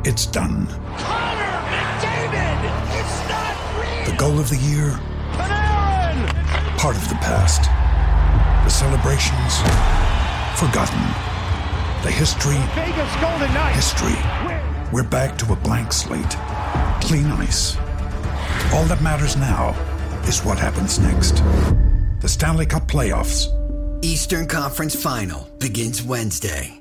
It's done. Connor McDavid! It's not real! The goal of the year? Panarin! Part of the past. The celebrations? Forgotten. The history? Vegas Golden Knights! History. We're back to a blank slate. Clean ice. All that matters now is what happens next. The Stanley Cup playoffs. Eastern Conference Final begins Wednesday.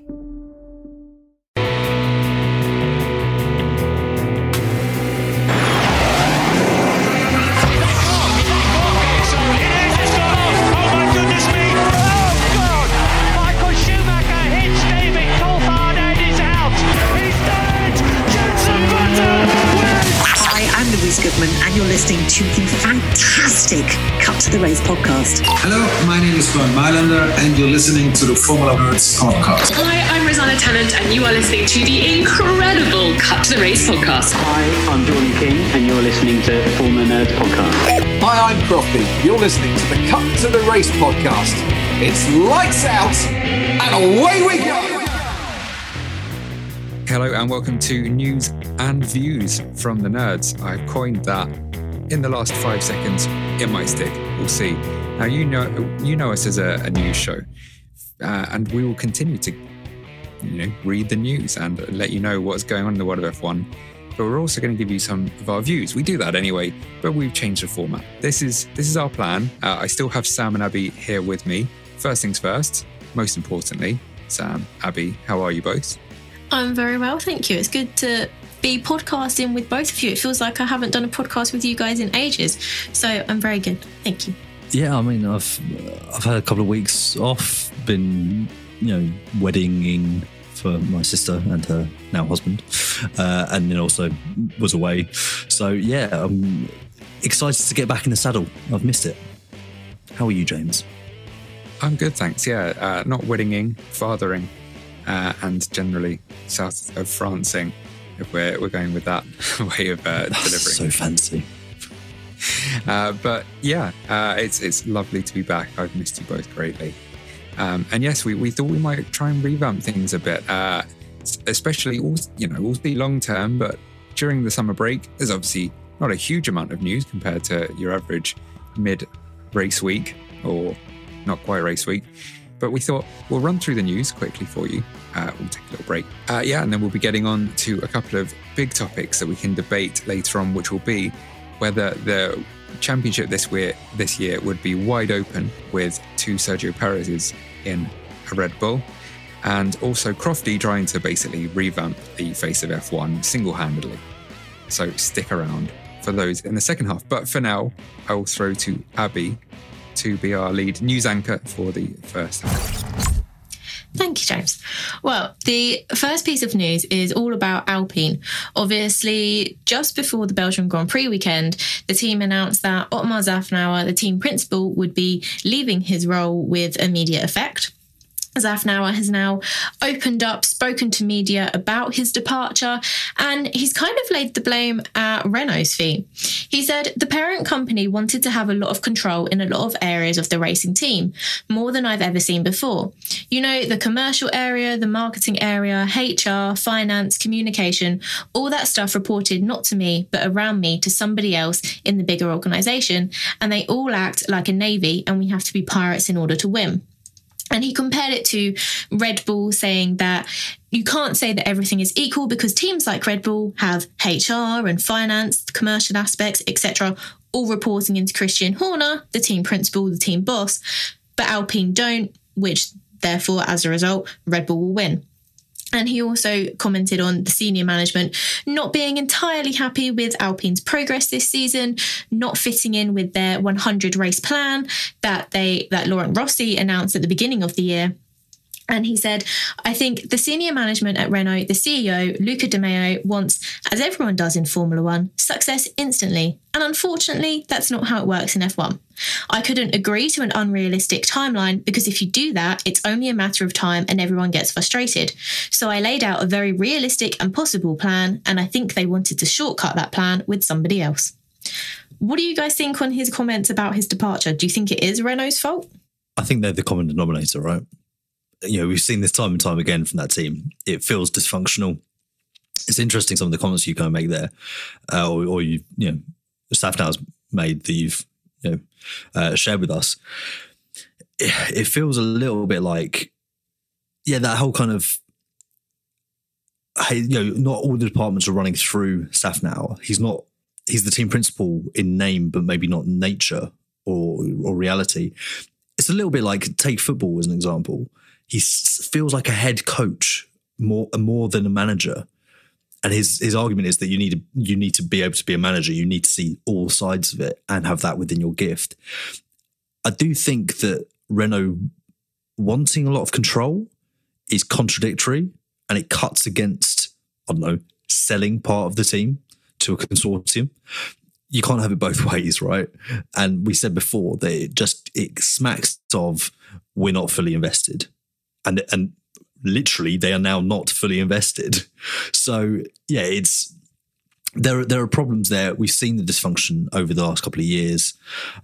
Goodman, and you're listening to the fantastic Cut to the Race podcast. Hello, my name is Bernd Mailander, and you're listening to the Formula Nerds podcast. Hi, I'm Rosanna Tennant, and you are listening to the incredible Cut to the Race podcast. Hi, I'm Jordan King, and you're listening to the Formula Nerds podcast. Hi, I'm Crofty. You're listening to the Cut to the Race podcast. It's lights out, and away we go! Hello and welcome to News and Views from the Nerds. I've coined that in the last 5 seconds. It might stick. We'll see. Now, you know us as a news show, and we will continue to read the news and let you know what's going on in the world of F1. But we're also going to give you some of our views. We do that anyway, but we've changed the format. This is our plan. I still have Sam and Abby here with me. First things first, most importantly, Sam, Abby, how are you both? I'm very well, thank you. It's good to be podcasting with both of you. It feels like I haven't done a podcast with you guys in ages. So I'm very good. Thank you. Yeah, I mean, I've had a couple of weeks off, been, weddinging for my sister and her now husband, and then also was away. So yeah, I'm excited to get back in the saddle. I've missed it. How are you, James? I'm good, thanks. Yeah, not weddinging, fathering. And generally south of Francing, if we're going with that way of delivering. So fancy. But yeah, it's lovely to be back. I've missed you both greatly. And yes, we thought we might try and revamp things a bit, especially all the long term. But during the summer break, there's obviously not a huge amount of news compared to your average mid-race week, or not quite race week. But we thought we'll run through the news quickly for you. We'll take a little break. And then we'll be getting on to a couple of big topics that we can debate later on, which will be whether the championship this year would be wide open with 2 Sergio Perez's in a Red Bull, and also Crofty trying to basically revamp the face of F1 single-handedly. So stick around for those in the second half. But for now, I will throw to Abby to be our lead news anchor for the first half. Thank you, James. Well, the first piece of news is all about Alpine. Obviously, just before the Belgian Grand Prix weekend, the team announced that Otmar Szafnauer, the team principal, would be leaving his role with immediate effect. Szafnauer has now opened up, spoken to media about his departure, and he's kind of laid the blame at Renault's feet. He said the parent company wanted to have a lot of control in a lot of areas of the racing team, more than I've ever seen before. The commercial area, the marketing area, HR, finance, communication, all that stuff reported not to me, but around me to somebody else in the bigger organisation, and they all act like a navy, and we have to be pirates in order to win. And he compared it to Red Bull, saying that you can't say that everything is equal because teams like Red Bull have HR and finance, commercial aspects, etc., all reporting into Christian Horner, the team principal, the team boss, but Alpine don't, which therefore, as a result, Red Bull will win. And he also commented on the senior management not being entirely happy with Alpine's progress this season, not fitting in with their 100 race plan that Laurent Rossi announced at the beginning of the year. And he said, I think the senior management at Renault, the CEO, Luca De Meo, wants, as everyone does in Formula One, success instantly. And unfortunately, that's not how it works in F1. I couldn't agree to an unrealistic timeline because if you do that, it's only a matter of time and everyone gets frustrated. So I laid out a very realistic and possible plan, and I think they wanted to shortcut that plan with somebody else. What do you guys think on his comments about his departure? Do you think it is Renault's fault? I think they're the common denominator, right? We've seen this time and time again from that team. It feels dysfunctional. It's interesting some of the comments you kind of make there, or you know, Safnauer's made that you've shared with us. It feels a little bit like, that whole kind of, hey, not all the departments are running through Safnauer. He's the team principal in name, but maybe not nature or reality. It's a little bit like, take football as an example. He feels like a head coach more than a manager. And his argument is that you need to be able to be a manager. You need to see all sides of it and have that within your gift. I do think that Renault wanting a lot of control is contradictory, and it cuts against, selling part of the team to a consortium. You can't have it both ways, right? And we said before that it smacks of, we're not fully invested. And literally they are now not fully invested. So there are problems there. We've seen the dysfunction over the last couple of years.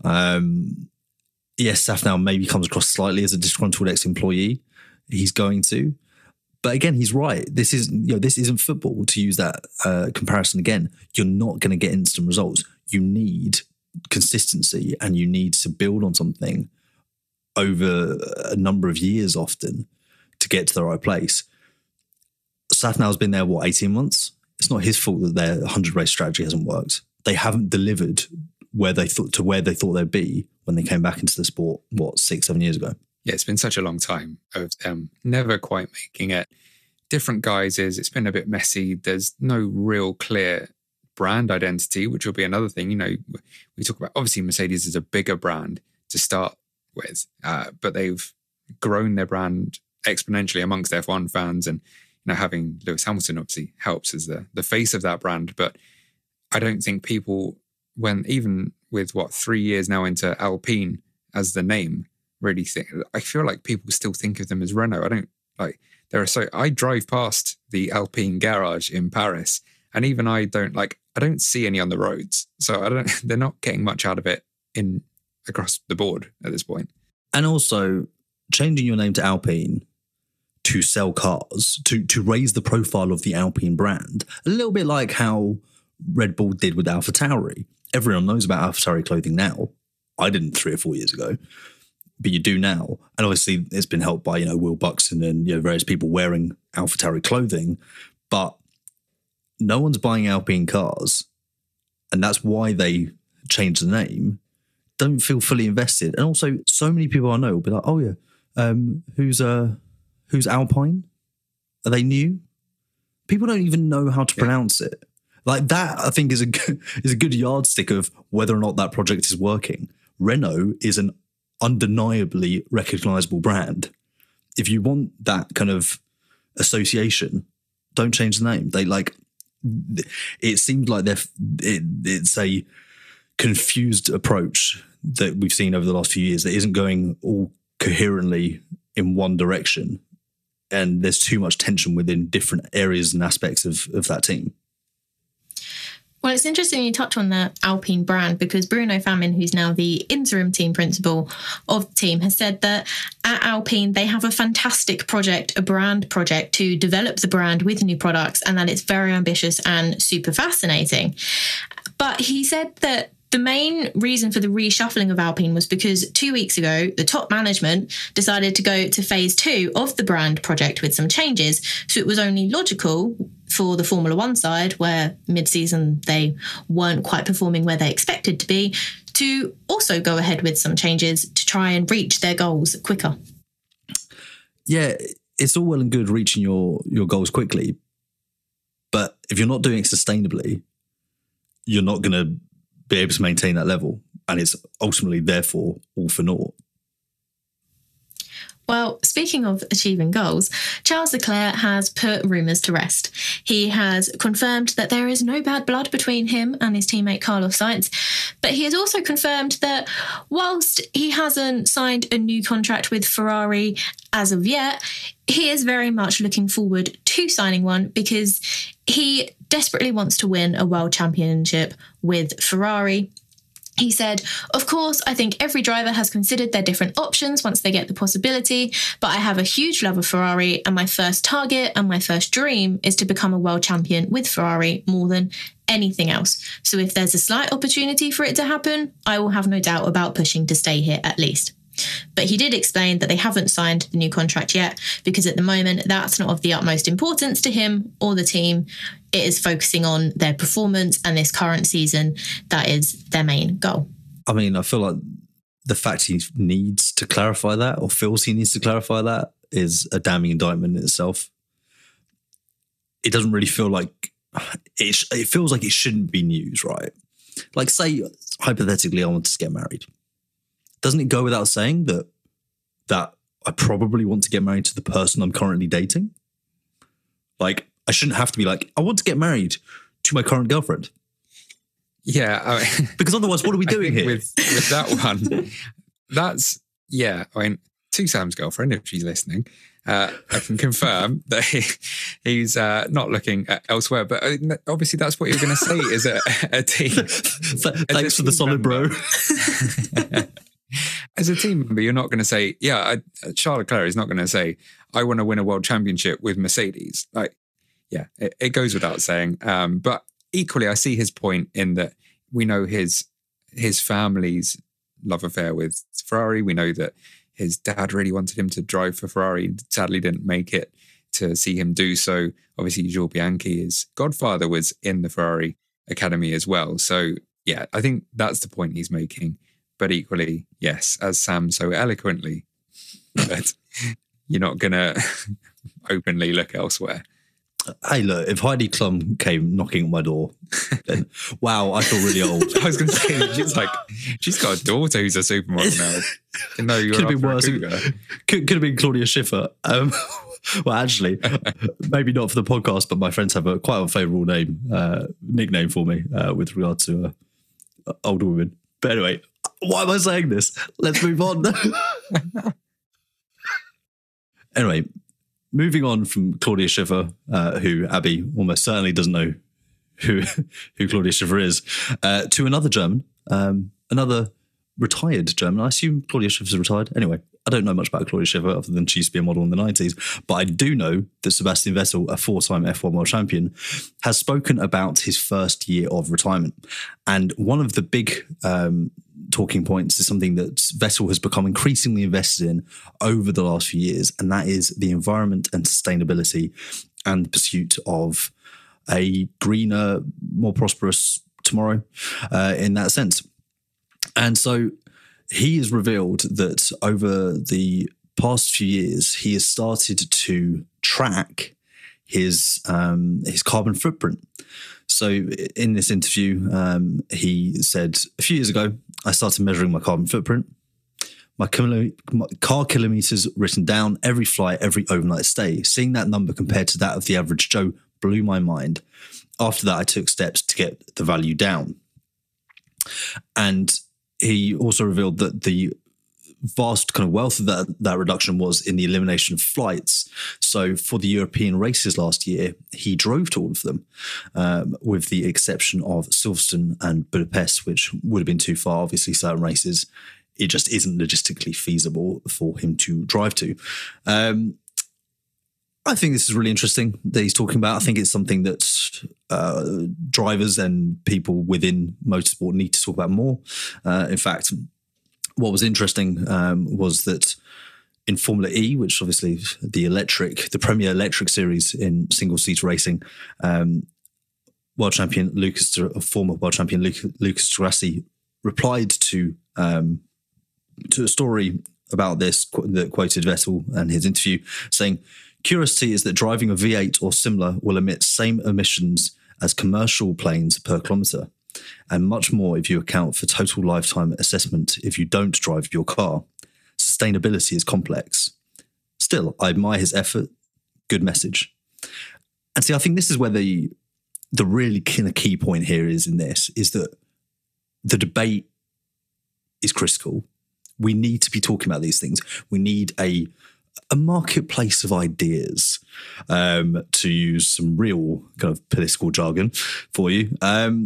Yes, Safnauer maybe comes across slightly as a disgruntled ex-employee. He's going to. But again, he's right. This isn't football, to use that comparison again. You're not going to get instant results. You need consistency, and you need to build on something over a number of years often to get to the right place. Safnauer's been there, 18 months? It's not his fault that their 100-race strategy hasn't worked. They haven't delivered where they thought they'd be when they came back into the sport, 6-7 years ago. Yeah, it's been such a long time of them never quite making it. Different guises, it's been a bit messy. There's no real clear brand identity, which will be another thing. We talk about, obviously Mercedes is a bigger brand to start with, but they've grown their brand exponentially amongst F1 fans, and having Lewis Hamilton obviously helps as the face of that brand. But I don't think people, when even with 3 years now into Alpine as the name, really think, I feel like people still think of them as Renault. I don't like, I drive past the Alpine garage in Paris, and even I don't see any on the roads. So they're not getting much out of it across the board at this point. And also changing your name to Alpine to sell cars, to raise the profile of the Alpine brand, a little bit like how Red Bull did with AlphaTauri. Everyone knows about AlphaTauri clothing now. I didn't 3 or 4 years ago, but you do now. And obviously it's been helped by, Will Buxton and various people wearing AlphaTauri clothing, but no one's buying Alpine cars. And that's why they changed the name. Don't feel fully invested. And also, so many people I know will be like, oh yeah, who's Alpine? Are they new? People don't even know how to pronounce it. Like that, I think is a good yardstick of whether or not that project is working. Renault is an undeniably recognizable brand. If you want that kind of association, don't change the name. It seemed like it's a confused approach that we've seen over the last few years that isn't going all coherently in one direction, and there's too much tension within different areas and aspects of that team. Well, it's interesting you touch on the Alpine brand, because Bruno Famin, who's now the interim team principal of the team, has said that at Alpine they have a fantastic project, a brand project to develop the brand with new products, and that it's very ambitious and super fascinating. But he said that the main reason for the reshuffling of Alpine was because 2 weeks ago, the top management decided to go to phase 2 of the brand project with some changes. So it was only logical for the Formula One side, where mid-season they weren't quite performing where they expected to be, to also go ahead with some changes to try and reach their goals quicker. Yeah, it's all well and good reaching your goals quickly, but if you're not doing it sustainably, you're not going to be able to maintain that level, and it's ultimately therefore all for naught. Well, speaking of achieving goals, Charles Leclerc has put rumours to rest. He has confirmed that there is no bad blood between him and his teammate Carlos Sainz, but he has also confirmed that whilst he hasn't signed a new contract with Ferrari as of yet, he is very much looking forward to signing one, because he desperately wants to win a world championship with Ferrari. He said, "Of course, I think every driver has considered their different options once they get the possibility, but I have a huge love of Ferrari, and my first target and my first dream is to become a world champion with Ferrari more than anything else. So if there's a slight opportunity for it to happen, I will have no doubt about pushing to stay here at least." But he did explain that they haven't signed the new contract yet because at the moment that's not of the utmost importance to him or the team. It is focusing on their performance and this current season. That is their main goal. I mean, I feel like the fact he needs to clarify that or feels he needs to clarify that is a damning indictment in itself. It doesn't really feel like it feels like it shouldn't be news, right? Like, say, hypothetically, I wanted to get married. Doesn't it go without saying that I probably want to get married to the person I'm currently dating? Like, I shouldn't have to be like, I want to get married to my current girlfriend. Yeah. I mean, because otherwise, what are we doing here? With that one, that's, yeah. I mean, to Sam's girlfriend, if she's listening, I can confirm that he's not looking elsewhere. But obviously, that's what you're going to say is a team. Thanks for the solid, bro. As a team member, you're not going to say, Charles Leclerc is not going to say, I want to win a world championship with Mercedes. Like, yeah, it goes without saying. But equally, I see his point in that we know his family's love affair with Ferrari. We know that his dad really wanted him to drive for Ferrari. Sadly, didn't make it to see him do so. Obviously, Jules Bianchi, his godfather, was in the Ferrari Academy as well. So, yeah, I think that's the point he's making. But equally, yes, as Sam so eloquently, but you're not going to openly look elsewhere. Hey, look, if Heidi Klum came knocking at my door, then wow, I feel really old. I was going to say, she's got a daughter who's a supermodel now. No, you're could have been worse. Could have been Claudia Schiffer. Well, actually, maybe not for the podcast, but my friends have a quite unfavourable nickname for me with regard to older women. But anyway, why am I saying this? Let's move on. Anyway, moving on from Claudia Schiffer, who Abby almost certainly doesn't know who Claudia Schiffer is, to another German, another retired German. I assume Claudia Schiffer's retired. Anyway, I don't know much about Claudia Schiffer other than she used to be a model in the 90s, but I do know that Sebastian Vettel, a four-time F1 world champion, has spoken about his first year of retirement. And one of the big talking points is something that Vettel has become increasingly invested in over the last few years, and that is the environment and sustainability and the pursuit of a greener, more prosperous tomorrow in that sense. And so he has revealed that over the past few years, he has started to track his carbon footprint. So in this interview, he said, a few years ago, I started measuring my carbon footprint. My car kilometres written down, every flight, every overnight stay. Seeing that number compared to that of the average Joe blew my mind. After that, I took steps to get the value down. And he also revealed that the vast kind of wealth of that reduction was in the elimination of flights. So for the European races last year, he drove to all of them, with the exception of Silverstone and Budapest, which would have been too far. Obviously, certain races, it just isn't logistically feasible for him to drive to. I think this is really interesting that he's talking about. I think it's something that drivers and people within motorsport need to talk about more. In fact, what was interesting was that in Formula E, which obviously the Premier Electric Series in single-seater racing, former world champion Lucas Di Grassi replied to a story about this that quoted Vettel and his interview, saying, "Curiosity is that driving a V8 or similar will emit same emissions as commercial planes per kilometre, and much more if you account for total lifetime assessment if you don't drive your car. Sustainability is complex. Still, I admire his effort. Good message." And see, I think this is where the really kind of key point here is that the debate is critical. We need to be talking about these things. We need a marketplace of ideas, to use some real kind of political jargon for you.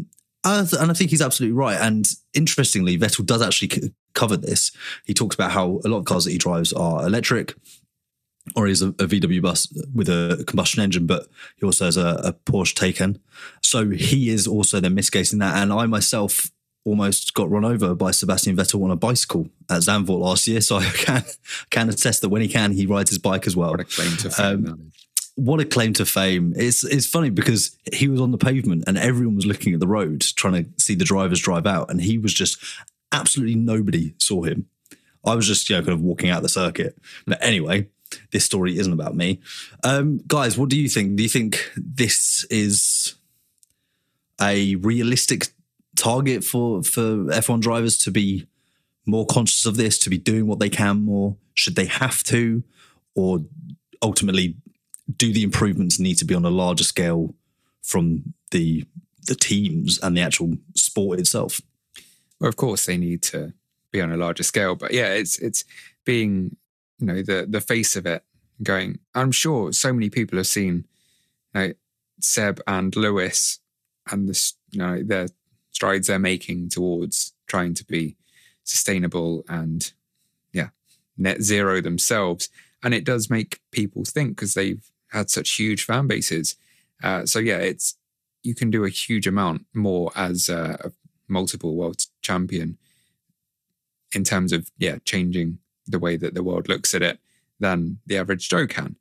And I think he's absolutely right. And interestingly, Vettel does actually cover this. He talks about how a lot of cars that he drives are electric, or is a VW bus with a combustion engine, but he also has a Porsche Taycan. So he is also then mitigating that. And I myself almost got run over by Sebastian Vettel on a bicycle at Zandvoort last year. So I can attest that when he can, he rides his bike as well. What a claim to fame. What a claim to fame. It's funny because he was on the pavement and everyone was looking at the road trying to see the drivers drive out, and he was just absolutely nobody saw him. I was just kind of walking out the circuit. But anyway, this story isn't about me. Guys, what do you think? Do you think this is a realistic target for F1 drivers to be more conscious of this, to be doing what they can more? Should they have to? Or ultimately, do the improvements need to be on a larger scale from the teams and the actual sport itself? Well, of course, they need to be on a larger scale. But yeah, it's being, the face of it going. I'm sure so many people have seen Seb and Lewis and their strides they're making towards trying to be sustainable and net zero themselves. And it does make people think because they've had such huge fan bases. You can do a huge amount more as a multiple world champion in terms of changing the way that the world looks at it than the average Joe can.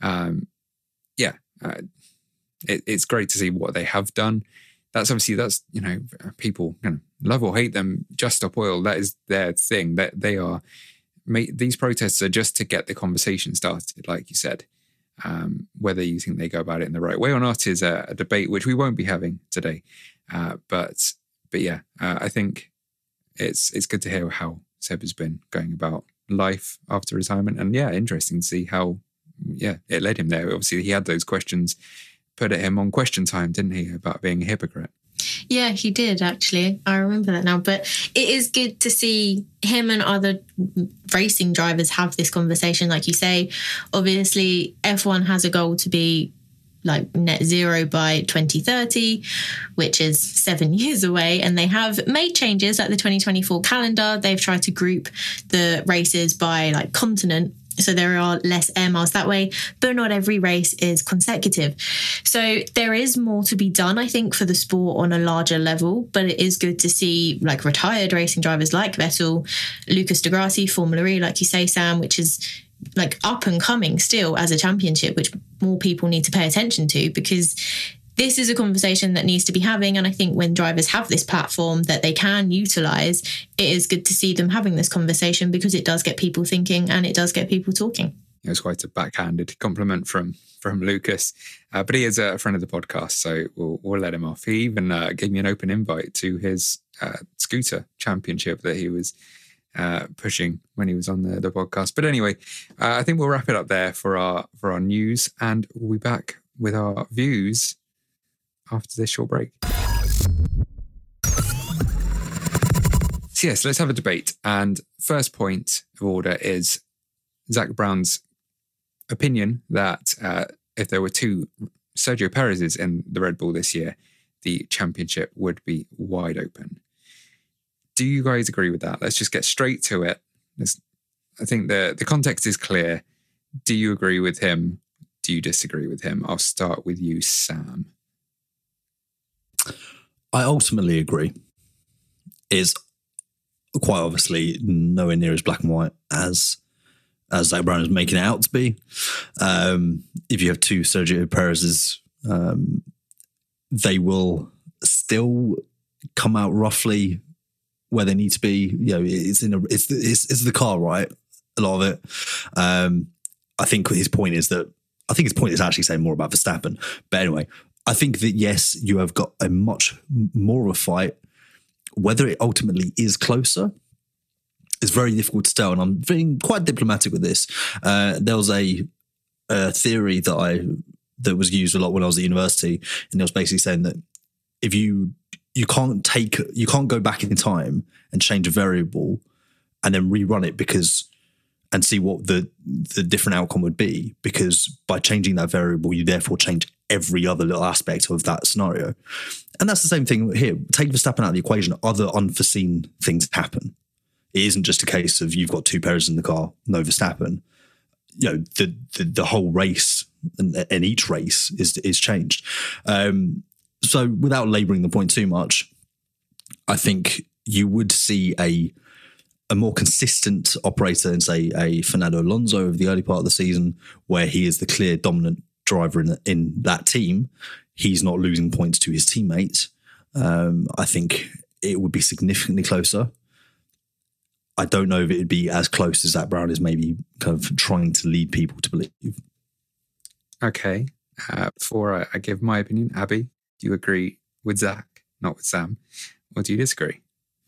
It's great to see what they have done. That's people love or hate them. Just Stop Oil, that is their thing. That they are. These protests are just to get the conversation started, like you said. Whether you think they go about it in the right way or not is a debate which we won't be having today. But I think it's good to hear how Seb has been going about life after retirement, and interesting to see how it led him there. Obviously, he had those questions put at him on Question Time, didn't he, about being a hypocrite? Yeah, he did, actually. I remember that now. But it is good to see him and other racing drivers have this conversation. Like you say, obviously, F1 has a goal to be like net zero by 2030, which is 7 years away. And they have made changes like the 2024 calendar. They've tried to group the races by like continent, so there are less air miles that way, but not every race is consecutive. So there is more to be done, I think, for the sport on a larger level, but it is good to see like retired racing drivers like Vettel, Lucas Di Grassi, Formula E, like you say, Sam, which is like up and coming still as a championship, which more people need to pay attention to, because this is a conversation that needs to be having. And I think when drivers have this platform that they can utilise, it is good to see them having this conversation, because it does get people thinking and it does get people talking. It was quite a backhanded compliment from Lucas, but he is a friend of the podcast, so we'll let him off. He even gave me an open invite to his scooter championship that he was pushing when he was on the podcast. But anyway, I think we'll wrap it up there for our news, and we'll be back with our views after this short break. So yes, let's have a debate. And first point of order is Zach Brown's opinion that if there were two Sergio Perez's in the Red Bull this year, the championship would be wide open. Do you guys agree with that? Let's just get straight to it. I think the context is clear. Do you agree with him? Do you disagree with him? I'll start with you, Sam. I ultimately agree. It's quite obviously nowhere near as black and white as Zach Brown is making it out to be. If you have two Sergio Perez's, they will still come out roughly where they need to be. It's the car, right? A lot of it. I think his point is actually saying more about Verstappen. But anyway, I think that yes, you have got a much more of a fight. Whether it ultimately is closer is very difficult to tell, and I'm being quite diplomatic with this. There was a theory that was used a lot when I was at university, and it was basically saying that if you can't go back in time and change a variable and then rerun it and see what the different outcome would be, because by changing that variable, you therefore change every other little aspect of that scenario. And that's the same thing here. Take Verstappen out of the equation. Other unforeseen things happen. It isn't just a case of you've got two Perez in the car, no Verstappen. You know, the whole race and each race is changed. So without labouring the point too much, I think you would see a more consistent operator in, say, a Fernando Alonso of the early part of the season, where he is the clear dominant driver in that team. He's not losing points to his teammates. I think it would be significantly closer. I don't know if it'd be as close as Zak Brown is maybe kind of trying to lead people to believe. Okay. Before I give my opinion, Abby, do you agree with Zach, not with Sam? Or do you disagree?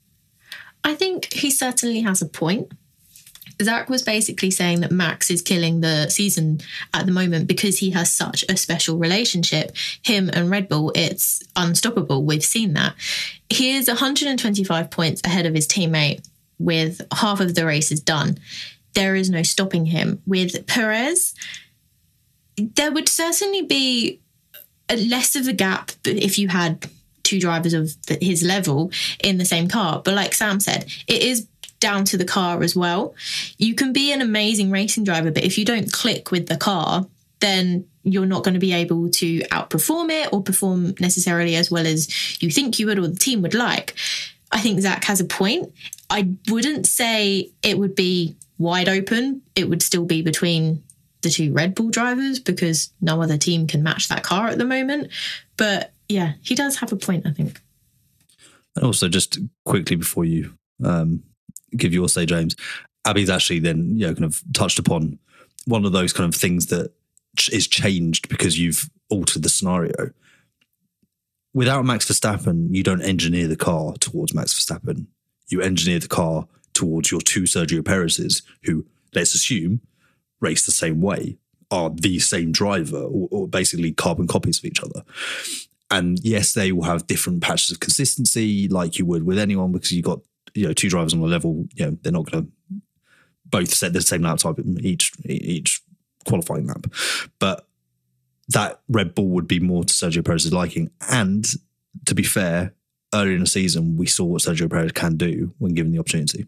I think he certainly has a point. Zach was basically saying that Max is killing the season at the moment because he has such a special relationship. Him and Red Bull, it's unstoppable. We've seen that. He is 125 points ahead of his teammate with half of the races done. There is no stopping him. With Perez, there would certainly be less of a gap if you had two drivers of his level in the same car. But like Sam said, it is down to the car as well. You can be an amazing racing driver, but if you don't click with the car, then you're not going to be able to outperform it or perform necessarily as well as you think you would or the team would like. I think Zach has a point. I wouldn't say it would be wide open. It would still be between the two Red Bull drivers because no other team can match that car at the moment. But yeah, he does have a point, I think. And also, just quickly before you give your say, James, Abby's actually then kind of touched upon one of those kind of things that is changed because you've altered the scenario. Without Max Verstappen, you don't engineer the car towards Max Verstappen. You engineer the car towards your two Sergio Perez's, who, let's assume, race the same way, are the same driver, or basically carbon copies of each other. And yes, they will have different patches of consistency, like you would with anyone, because you've got two drivers on a level. They're not going to both set the same lap time in each qualifying lap. But that Red Bull would be more to Sergio Perez's liking. And to be fair, earlier in the season, we saw what Sergio Perez can do when given the opportunity.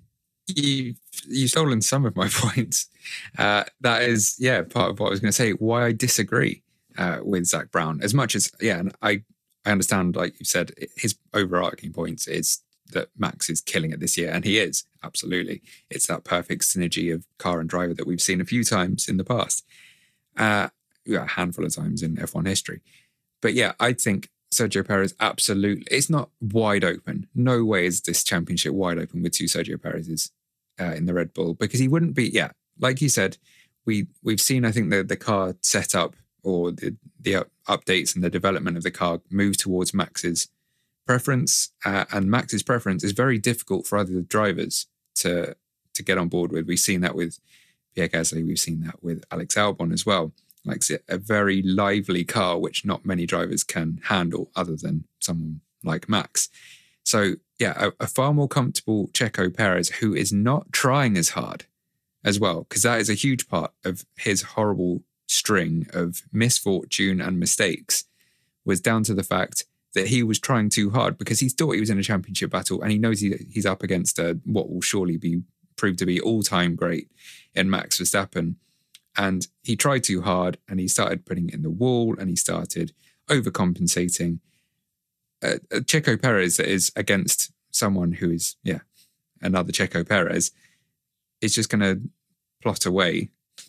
You've stolen some of my points. That is, part of what I was going to say, why I disagree with Zak Brown. As much as, and I understand, like you said, his overarching points is that Max is killing it this year, and he is, absolutely. It's that perfect synergy of car and driver that we've seen a few times in the past. A handful of times in F1 history. But I think Sergio Perez, absolutely. It's not wide open. No way is this championship wide open with two Sergio Perez's in the Red Bull, because he wouldn't be, like you said, we've seen, I think, the car setup or the updates and the development of the car move towards Max's preference, and Max's preference is very difficult for other drivers to get on board with. We've seen that with Pierre Gasly. We've seen that with Alex Albon as well. Like a very lively car, which not many drivers can handle other than someone like Max. So, a far more comfortable Checo Perez, who is not trying as hard as well, because that is a huge part of his horrible string of misfortune and mistakes, was down to the fact that he was trying too hard because he thought he was in a championship battle, and he knows he's up against what will surely be proved to be all-time great in Max Verstappen. And he tried too hard, and he started putting it in the wall, and he started overcompensating. Checo Perez that is against someone who is, another Checo Perez, is just going to plot away,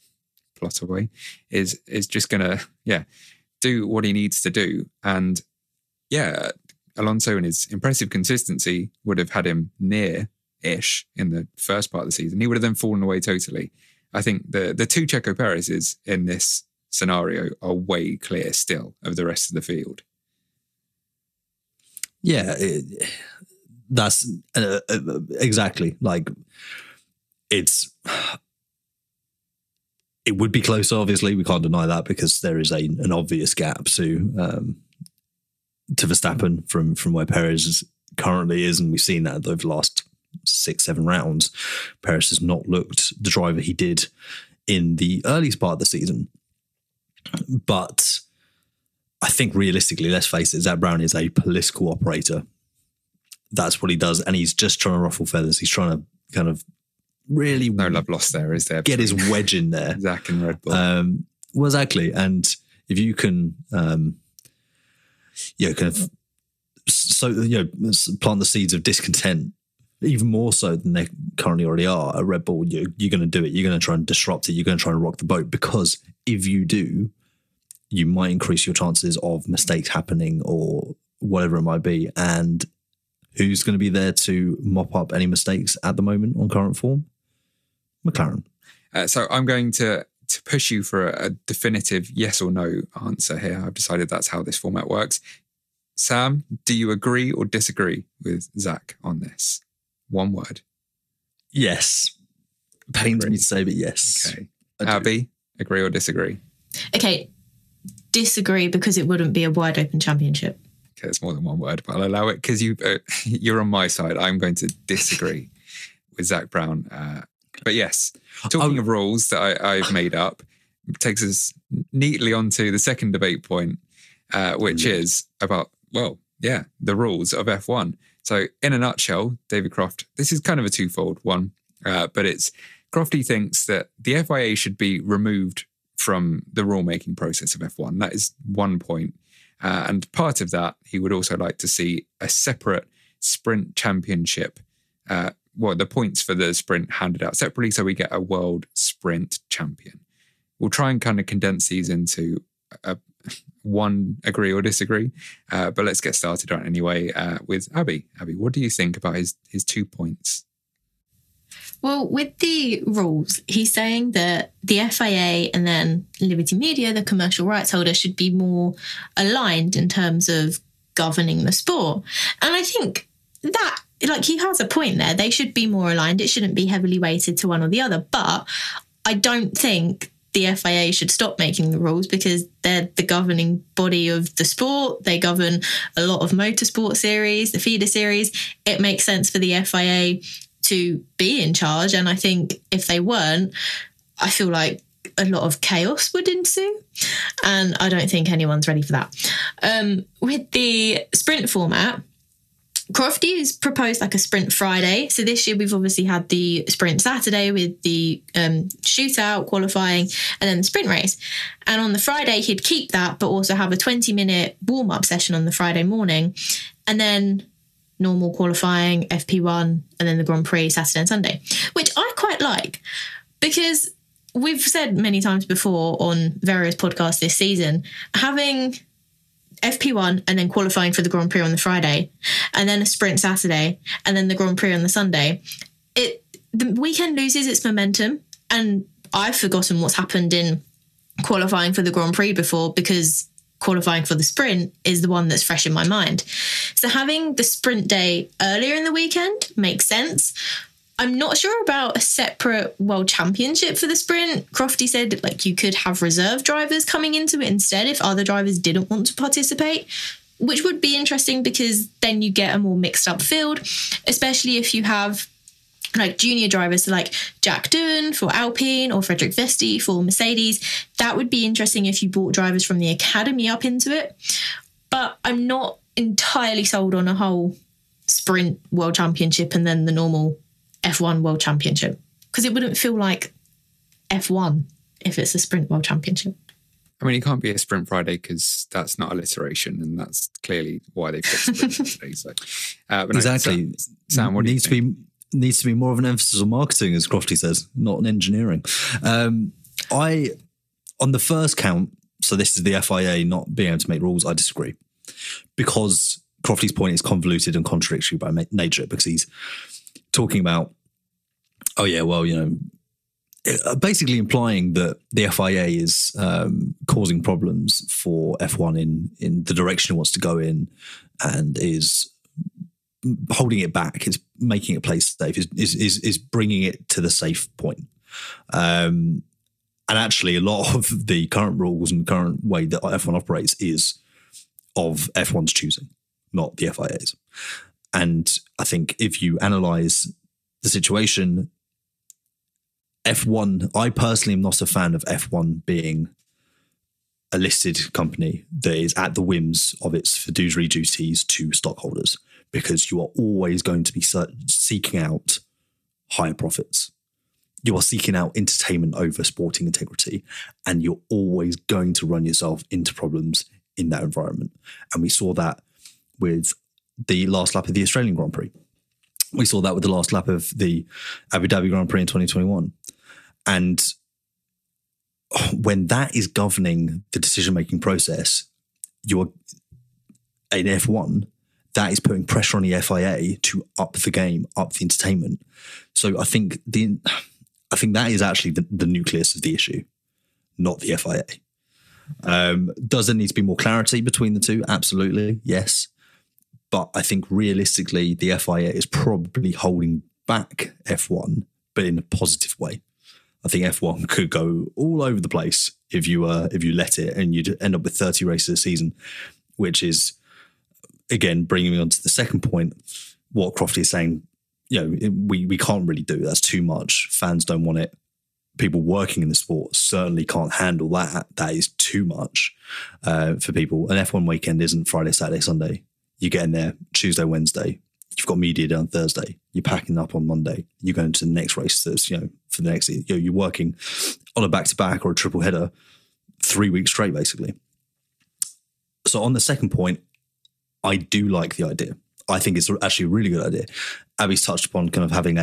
is just going to, do what he needs to do. And Alonso and his impressive consistency would have had him near-ish in the first part of the season. He would have then fallen away totally. I think the two Checo Perez's in this scenario are way clear still of the rest of the field. That's exactly like it would be close. Obviously, we can't deny that because there is an obvious gap to Verstappen from where Perez currently is, and we've seen that over the last 6-7 rounds. Perez has not looked the driver he did in the earliest part of the season. But I think realistically, let's face it, Zak Brown is a political operator. That's what he does. And he's just trying to ruffle feathers. He's trying to kind of really... No love lost there, is there? Get his wedge in there. Zach and Red Bull. Well, exactly. And if you can, kind of plant the seeds of discontent, even more so than they currently already are at Red Bull, you're going to do it. You're going to try and disrupt it. You're going to try and rock the boat, because if you do, you might increase your chances of mistakes happening or whatever it might be. And who's going to be there to mop up any mistakes at the moment on current form? McLaren. So I'm going to push you for a definitive yes or no answer here. I've decided that's how this format works. Sam, do you agree or disagree with Zach on this? One word. Yes. Pains me to say, but yes. Okay. Abby, agree or disagree? Okay, disagree, because it wouldn't be a wide open championship. Okay, it's more than one word, but I'll allow it because you're on my side. I'm going to disagree with Zak Brown. But yes, talking of rules that I've made up, takes us neatly onto the second debate point, which is about, the rules of F1. So in a nutshell, David Croft, this is kind of a twofold one, but it's Crofty thinks that the FIA should be removed from the rule-making process of F1. That is one point. And part of that, he would also like to see a separate sprint championship. The points for the sprint handed out separately, so we get a world sprint champion. We'll try and kind of condense these into one agree or disagree. But let's get started on it anyway with Abby. Abby, what do you think about his 2 points? Well, with the rules, he's saying that the FIA and then Liberty Media, the commercial rights holder, should be more aligned in terms of governing the sport. And I think that, he has a point there. They should be more aligned. It shouldn't be heavily weighted to one or the other. But I don't think the FIA should stop making the rules, because they're the governing body of the sport. They govern a lot of motorsport series, the feeder series. It makes sense for the FIA to be in charge. And I think if they weren't, I feel like a lot of chaos would ensue. And I don't think anyone's ready for that. With the sprint format, Crofty has proposed a sprint Friday. So this year we've obviously had the sprint Saturday with the shootout, qualifying, and then the sprint race. And on the Friday, he'd keep that, but also have a 20-minute warm-up session on the Friday morning. And then normal qualifying, FP1, and then the Grand Prix Saturday and Sunday, which I quite like, because we've said many times before on various podcasts this season, having FP1 and then qualifying for the Grand Prix on the Friday, and then a sprint Saturday, and then the Grand Prix on the Sunday, the weekend loses its momentum. And I've forgotten what's happened in qualifying for the Grand Prix before, because qualifying for the sprint is the one that's fresh in my mind. So having the sprint day earlier in the weekend makes sense. I'm not sure about a separate world championship for the sprint. Crofty said you could have reserve drivers coming into it instead if other drivers didn't want to participate, which would be interesting, because then you get a more mixed up field, especially if you have junior drivers, so Jack Doohan for Alpine or Frederick Vesti for Mercedes. That would be interesting if you brought drivers from the academy up into it. But I'm not entirely sold on a whole sprint world championship and then the normal F1 world championship, because it wouldn't feel like F1 if it's a sprint world championship. I mean, it can't be a sprint Friday because that's not alliteration, and that's clearly why they've got sprint today. So, exactly. No, Sam, what do you think? Needs to be more of an emphasis on marketing, as Crofty says, not on engineering. On the first count, so this is the FIA not being able to make rules, I disagree, because Crofty's point is convoluted and contradictory by nature, because he's talking about, basically implying that the FIA is causing problems for F1 in the direction it wants to go in, and is holding it back, is making it play safe, is bringing it to the safe point. And actually, a lot of the current rules and the current way that F1 operates is of F1's choosing, not the FIA's. And I think if you analyse the situation, F1, I personally am not a fan of F1 being a listed company that is at the whims of its fiduciary duties to stockholders, because you are always going to be seeking out higher profits. You are seeking out entertainment over sporting integrity, and you're always going to run yourself into problems in that environment. And we saw that with the last lap of the Australian Grand Prix. We saw that with the last lap of the Abu Dhabi Grand Prix in 2021. And when that is governing the decision-making process, you're in F1, that is putting pressure on the FIA to up the game, up the entertainment. So I think that is actually the nucleus of the issue, not the FIA. Does there need to be more clarity between the two? Absolutely, yes. But I think realistically, the FIA is probably holding back F1, but in a positive way. I think F1 could go all over the place if you let it, and you'd end up with 30 races a season, which is, again, bringing me on to the second point, what Crofty is saying, we can't really do. That's too much. Fans don't want it. People working in the sport certainly can't handle that. That is too much for people. An F1 weekend isn't Friday, Saturday, Sunday. You get in there Tuesday, Wednesday. You've got media day on Thursday. You're packing up on Monday. You're going to the next race. That's, for the next, you're working on a back-to-back or a triple header 3 weeks straight, basically. So on the second point, I do like the idea. I think it's actually a really good idea. Abby's touched upon kind of having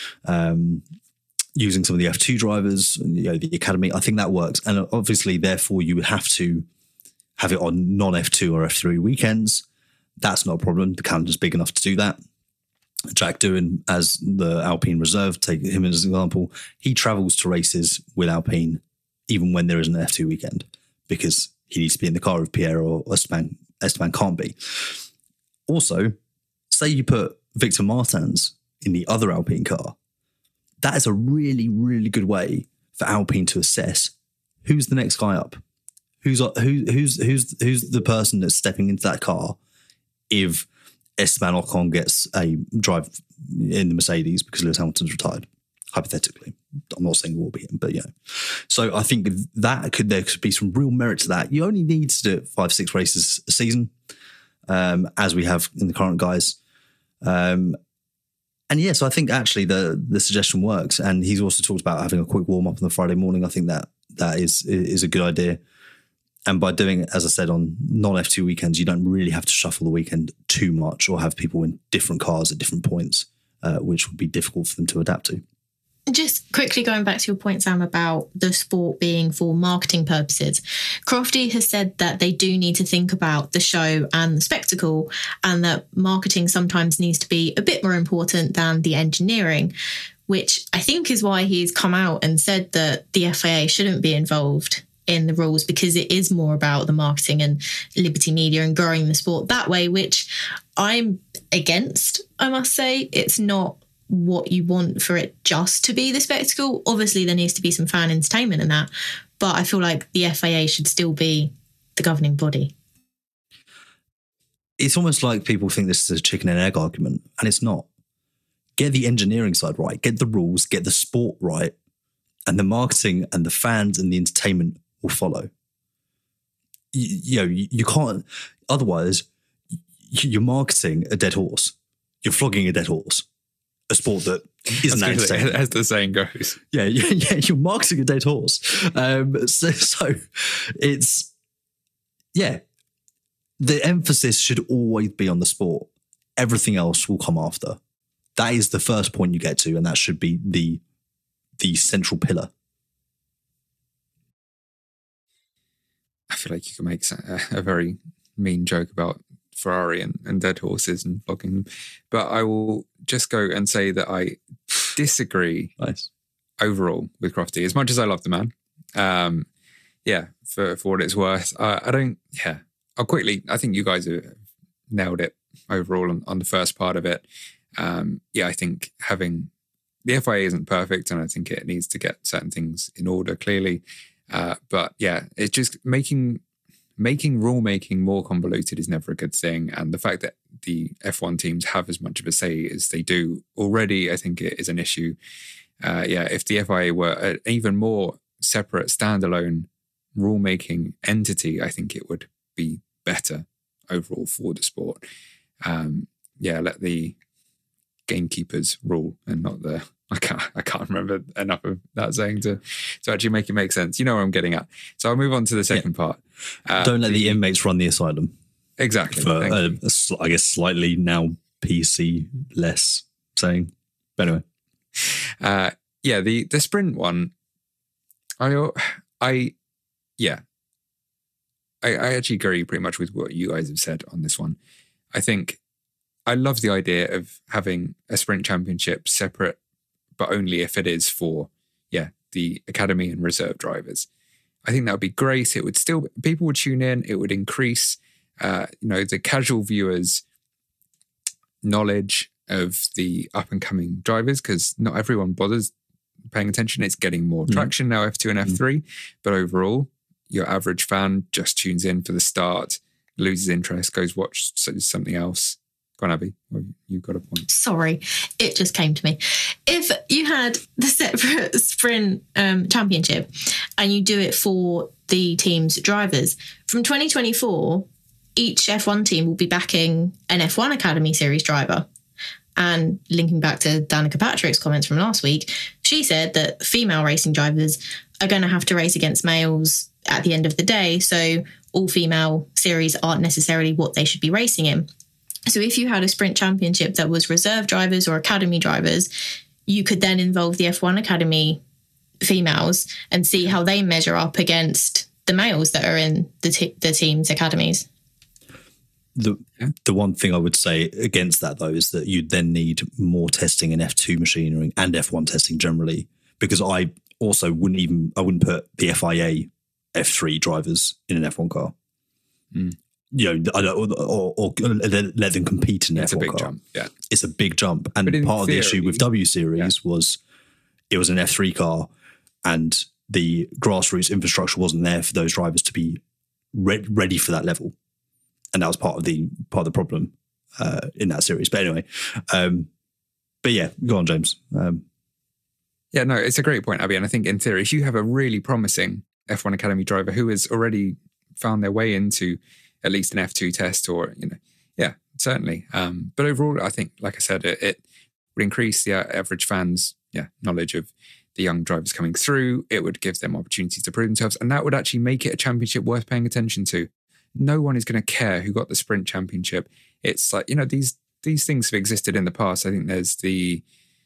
using some of the F2 drivers, the academy. I think that works. And obviously, therefore, you would have to have it on non-F2 or F3 weekends. That's not a problem. The calendar's big enough to do that. Jack Doohan, as the Alpine reserve, take him as an example, he travels to races with Alpine even when there is an F2 weekend, because he needs to be in the car if Pierre or Esteban can't be. Also, say you put Victor Martins in the other Alpine car. That is a really, really good way for Alpine to assess who's the next guy up. Who's the person that's stepping into that car if Esteban Ocon gets a drive in the Mercedes because Lewis Hamilton's retired, hypothetically. I'm not saying it will be him, but So I think there could be some real merit to that. You only need to do it 5-6 races a season, as we have in the current guys. So I think actually the suggestion works. And he's also talked about having a quick warm up on the Friday morning. I think that is a good idea. And by doing it, as I said, on non-F2 weekends, you don't really have to shuffle the weekend too much or have people in different cars at different points, which would be difficult for them to adapt to. Just quickly going back to your point, Sam, about the sport being for marketing purposes. Crofty has said that they do need to think about the show and the spectacle, and that marketing sometimes needs to be a bit more important than the engineering, which I think is why he's come out and said that the FIA shouldn't be involved in the rules, because it is more about the marketing and Liberty Media and growing the sport that way, which I'm against, I must say. It's not what you want for it just to be the spectacle. Obviously, there needs to be some fan entertainment in that, but I feel like the FIA should still be the governing body. It's almost like people think this is a chicken and egg argument, and it's not. Get the engineering side right, get the rules, get the sport right, and the marketing and the fans and the entertainment will follow. You can't, otherwise you're marketing a dead horse. You're flogging a dead horse. A sport that isn't entertaining. As the saying goes. Yeah, you're marketing a dead horse. So it's, the emphasis should always be on the sport. Everything else will come after. That is the first point you get to, and that should be the central pillar. I feel like you can make a very mean joke about Ferrari and dead horses and flogging them, but I will just go and say that I disagree overall with Crofty, as much as I love the man. For what it's worth, I don't. Yeah, I'll quickly. I think you guys have nailed it overall on the first part of it. I think having the FIA isn't perfect, and I think it needs to get certain things in order clearly. But it's just making rulemaking more convoluted is never a good thing. And the fact that the F1 teams have as much of a say as they do already, I think it is an issue. If the FIA were an even more separate, standalone rule-making entity, I think it would be better overall for the sport. Let the gamekeepers rule and not the... I can't remember enough of that saying to actually make it make sense. You know where I'm getting at. So I'll move on to the second part. Don't let the inmates run the asylum. Exactly. For, I guess, slightly now PC less saying. But anyway. The sprint one, I actually agree pretty much with what you guys have said on this one. I think I love the idea of having a sprint championship separate, but only if it is for, the academy and reserve drivers. I think that would be great. It would still, people would tune in. It would increase, the casual viewers' knowledge of the up and coming drivers, because not everyone bothers paying attention. It's getting more traction now, F2 and F3, but overall, your average fan just tunes in for the start, loses interest, goes watch something else. Go on, Abby. You've got a point. Sorry, it just came to me. If you had the separate sprint championship and you do it for the team's drivers, from 2024, each F1 team will be backing an F1 Academy Series driver. And linking back to Danica Patrick's comments from last week, she said that female racing drivers are going to have to race against males at the end of the day. So all female series aren't necessarily what they should be racing in. So if you had a sprint championship that was reserve drivers or academy drivers, you could then involve the F1 Academy females and see how they measure up against the males that are in the team's academies. The one thing I would say against that, though, is that you'd then need more testing in F2 machinery and F1 testing generally, because I also wouldn't put the FIA F3 drivers in an F1 car. Or let them compete in an F1 car. It's a big jump. Yeah, it's a big jump, and part of the issue with W Series was it was an F3 car, and the grassroots infrastructure wasn't there for those drivers to be ready for that level. And that was part of the problem in that series. But anyway, go on, James. It's a great point, Abby. And I think in theory, if you have a really promising F1 Academy driver who has already found their way into at least an F2 test, or certainly. But overall, I think, like I said, it would increase the average fans' knowledge of the young drivers coming through. It would give them opportunities to prove themselves, and that would actually make it a championship worth paying attention to. No one is going to care who got the sprint championship. It's like, these things have existed in the past. I think there's the,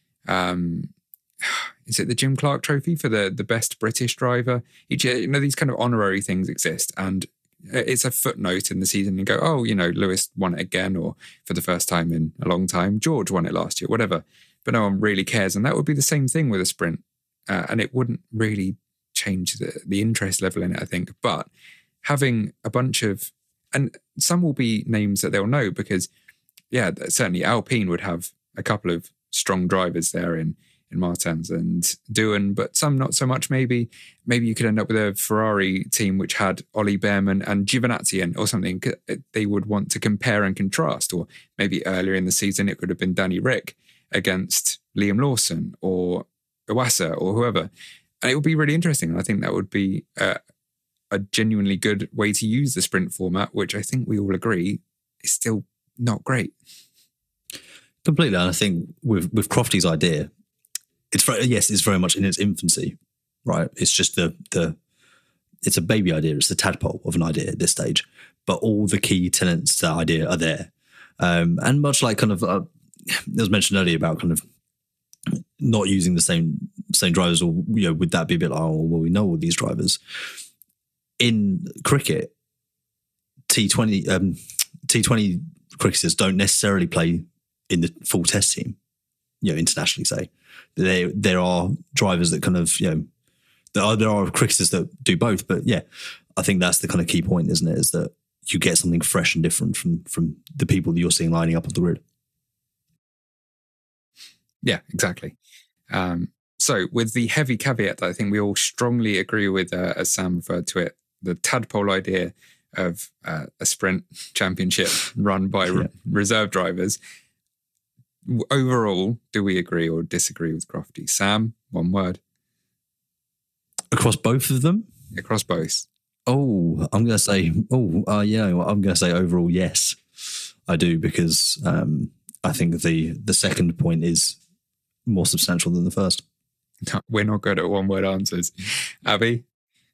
is it the Jim Clark Trophy for the best British driver? Each year, these kind of honorary things exist. And it's a footnote in the season. You go, Lewis won it again, or for the first time in a long time, George won it last year, whatever. But no one really cares. And that would be the same thing with a sprint. And it wouldn't really change the interest level in it, I think. But having a bunch of, and some will be names that they'll know, because certainly Alpine would have a couple of strong drivers there in Martins and Doohan, but some not so much. Maybe you could end up with a Ferrari team which had Ollie Behrman and Giovinazzi in, or something. They would want to compare and contrast. Or maybe earlier in the season it could have been Danny Rick against Liam Lawson or Iwasa or whoever, and it would be really interesting. And I think that would be a genuinely good way to use the sprint format, which I think we all agree is still not great. Completely. And I think with Crofty's idea, it's very much in its infancy, right? It's just it's a baby idea. It's the tadpole of an idea at this stage, but all the key tenets to that idea are there. And much like kind of, it was mentioned earlier about kind of not using the same drivers, or, would that be a bit like, we know all these drivers. In cricket, T20 cricketers don't necessarily play in the full test team, internationally, say. There are drivers that kind of, there are cricketers that do both. But I think that's the kind of key point, isn't it? Is that you get something fresh and different from the people that you're seeing lining up on the grid. Yeah, exactly. So with the heavy caveat that I think we all strongly agree with, as Sam referred to it, the tadpole idea of a sprint championship run by reserve drivers. Overall, do we agree or disagree with Crofty? Sam, one word. Across both of them? Across both. Oh, I'm going to say, I'm going to say overall, yes, I do, because I think the second point is more substantial than the first. We're not good at one-word answers. Abby?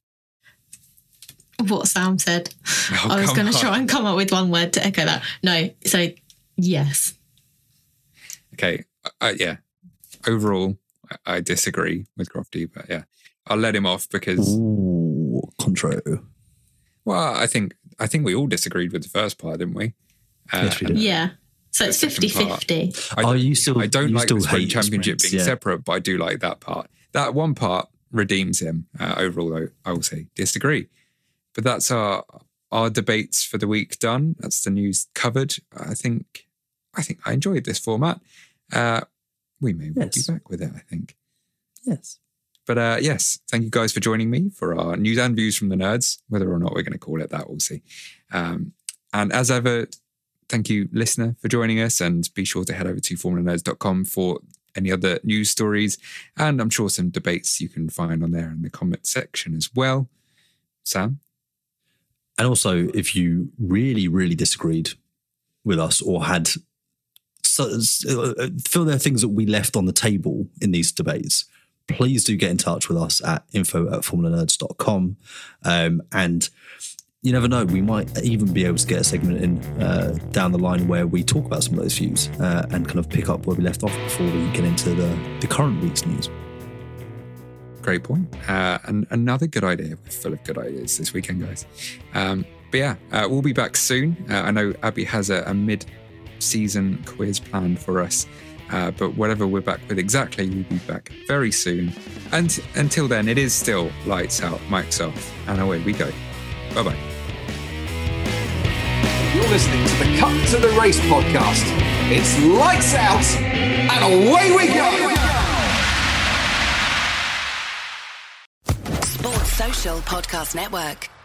What Sam said. I was going to try and come up with one word to echo that. No, so yes. Okay, yeah. Overall, I disagree with Crofty, but yeah, I'll let him off because... Ooh, contro. Well, I think we all disagreed with the first part, didn't we? Yes, we did. Yeah. So it's 50-50. I don't like the sprint championship being yeah. separate, but I do like that part. That one part redeems him. Overall, though, I will say disagree. But that's our debates for the week done. That's the news covered. I think I enjoyed this format. We may well be back with it, I think. Yes. But yes, thank you guys for joining me for our news and views from the nerds. Whether or not we're going to call it that, we'll see. And as ever, thank you, listener, for joining us. And be sure to head over to formulanerds.com for any other news stories. And I'm sure some debates you can find on there in the comment section as well. Sam? And also, if you really, really disagreed with us or had feel there are things that we left on the table in these debates, please do get in touch with us at info@formulanerds.com. And you never know, we might even be able to get a segment in down the line where we talk about some of those views and kind of pick up where we left off before we get into the current week's news. Great point. And another good idea. We're full of good ideas this weekend, guys. But yeah, we'll be back soon. I know Abby has a mid-season quiz planned for us. But whatever we're back with exactly, we'll be back very soon. And until then, it is still lights out, mics off, and away we go. Bye-bye. You're listening to the Cut to the Race podcast. It's lights out and away we go. Sports Social Podcast Network.